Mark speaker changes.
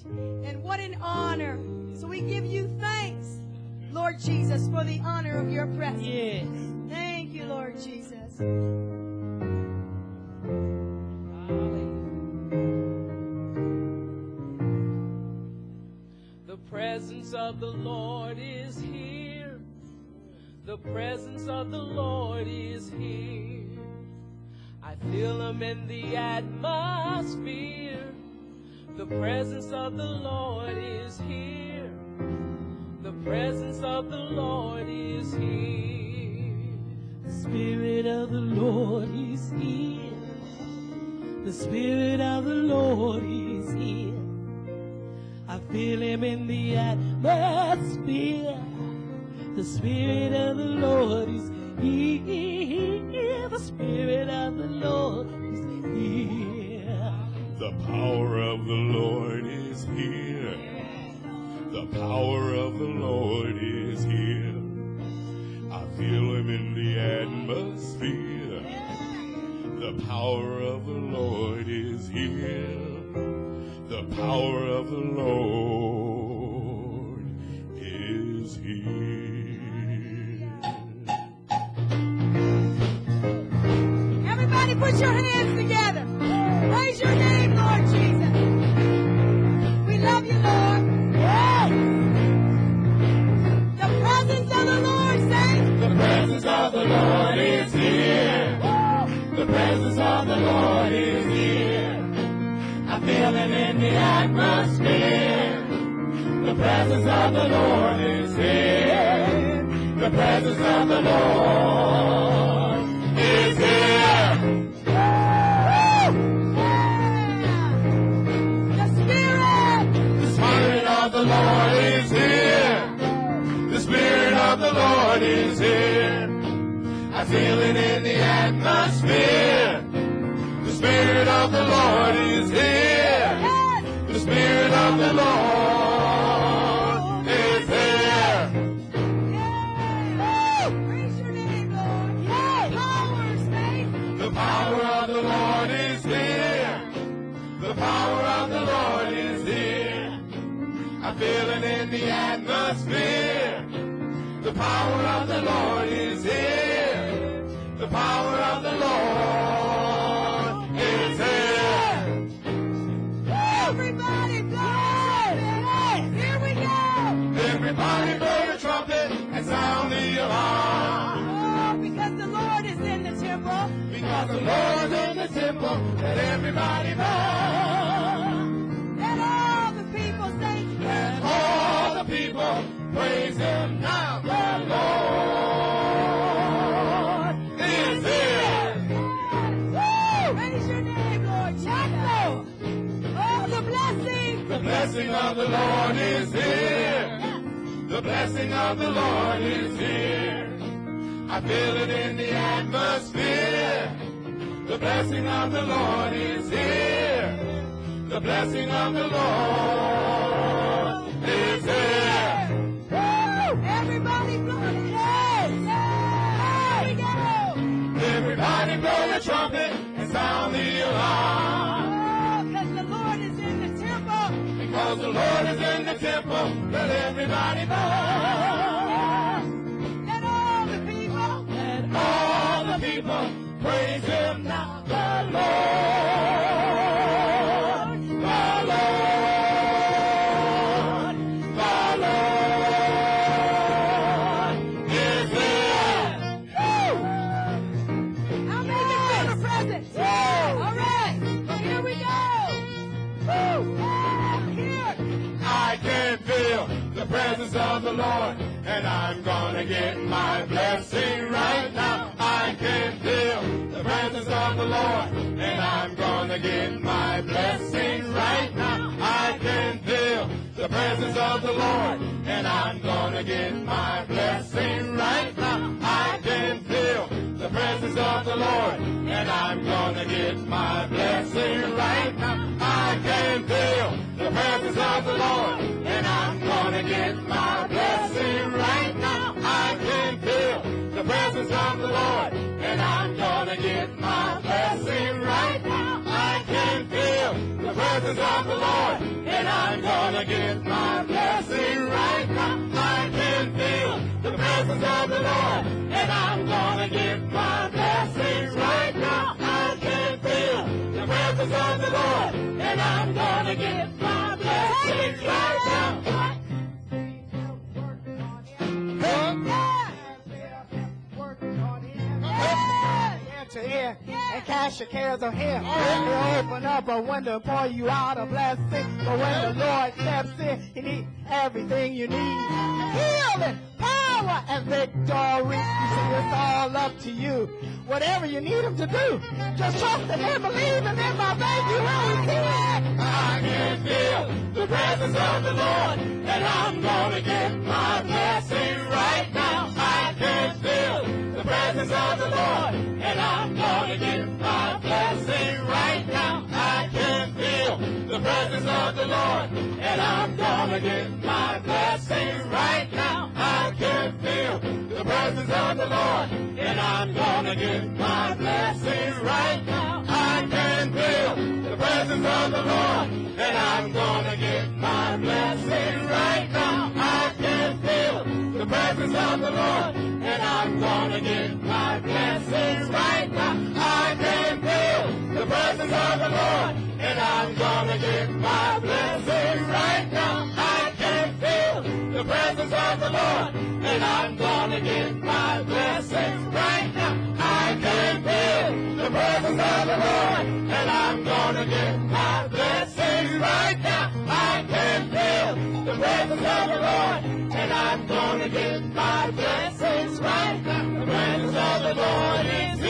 Speaker 1: And what an honor. So we give you thanks, Lord Jesus, for the honor of your presence.
Speaker 2: Yes.
Speaker 1: Thank you, Lord Jesus.
Speaker 2: The presence of the Lord is here. The presence of the Lord is here. I feel him in the atmosphere. The presence of the Lord is here. The presence of the Lord is here. The Spirit of the Lord is here. The Spirit of the Lord is here. I feel him in the atmosphere. The Spirit of the Lord is here. The Spirit of the Lord is here.
Speaker 3: The power of the Lord is here. The power of the Lord is here. I feel him in the atmosphere. The power of the Lord is here. The power of the Lord is here.
Speaker 1: Everybody put your hands together. Praise your name, Lord Jesus. We love you, Lord. Yes. The presence of the Lord, saints.
Speaker 3: The presence of the Lord is here. The presence of the Lord is here. I feel him in the atmosphere. The presence of the Lord is here. The presence of the Lord is here.
Speaker 1: The Spirit.
Speaker 3: The Spirit of the Lord is here. The Spirit of the Lord is here. I feel it in the atmosphere. The Spirit of the Lord is here. The Spirit of the Lord is here.
Speaker 1: Praise your name, Lord. Power, saints.
Speaker 3: The power of the Lord is here. The power of the Lord is here. I feel it in the atmosphere. The power of the Lord is here. The power of the Lord is here.
Speaker 1: Everybody blow. Here we go.
Speaker 3: Everybody blow the trumpet and sound the alarm.
Speaker 1: Oh, because the Lord is in the temple.
Speaker 3: Because the Lord is in the temple, let everybody bow.
Speaker 1: Let all the people say,
Speaker 3: Let all the people praise him now. The Lord is here.
Speaker 1: praise your name, Lord Jesus. Oh, the blessing.
Speaker 3: The blessing of the Lord is here. The blessing of the Lord is here. I feel it in the atmosphere. The blessing of the Lord is here. The blessing of the Lord is here.
Speaker 1: Everybody blow it. Here we go.
Speaker 3: Everybody blow the trumpet and sound the alarm.
Speaker 1: Oh, because the Lord is in the temple.
Speaker 3: Because the Lord is in the temple, let everybody bow.
Speaker 1: Let all the people.
Speaker 3: Let all the people praise him now. The Lord, the Lord, the Lord is here.
Speaker 1: How many can feel the presence? All right. Here we go. Here.
Speaker 3: I can feel the presence of the Lord, and I'm gonna get my blessing right now. I can feel the presence of the Lord, and I'm gonna get my blessing right now. I can feel the presence of the Lord, and I'm gonna get my blessing right now. I can feel the presence of the Lord, and I'm gonna get my blessing right now. I can feel the presence of the Lord, and I'm gonna get my blessing right now. I can feel the presence of the Lord, and I'm gonna get my blessing right now. I can feel the presence of the Lord, and I'm gonna gonna get my blessing right now. I can feel the presence of the Lord, and I'm gonna get my blessing right now. I can feel the presence of the Lord, and I'm gonna get my blessing right now.
Speaker 4: To hear and cast your cares on him. He'll open up a window, pour you out a blessing. But when the Lord steps in, he needs everything you need. Healing, power, and victory. You see, it's all up to you. Whatever you need him to do, just trust him and believe, and in my faith you will receive it.
Speaker 3: I can feel the presence of the Lord, and I'm gonna get my blessing right now. I can feel the presence of the Lord, and I'm gonna get my blessing right now. I can feel the presence of the Lord, and I'm gonna get my blessing right now. I can feel the presence of the Lord, and I'm gonna get my blessing right now. I can feel the presence of the Lord, and I'm gonna get my blessing right now. I can feel the presence of the Lord, and I'm gonna get my blessings right now. I can feel the presence of the Lord, and I'm gonna get my blessings right now. I can feel the presence of the Lord, and I'm gonna get my blessings right now. I can feel the presence of the Lord, and I'm gonna get my blessings right now. I can feel the presence of the Lord, and I'm gonna get my blessings right now. The presence of the Lord is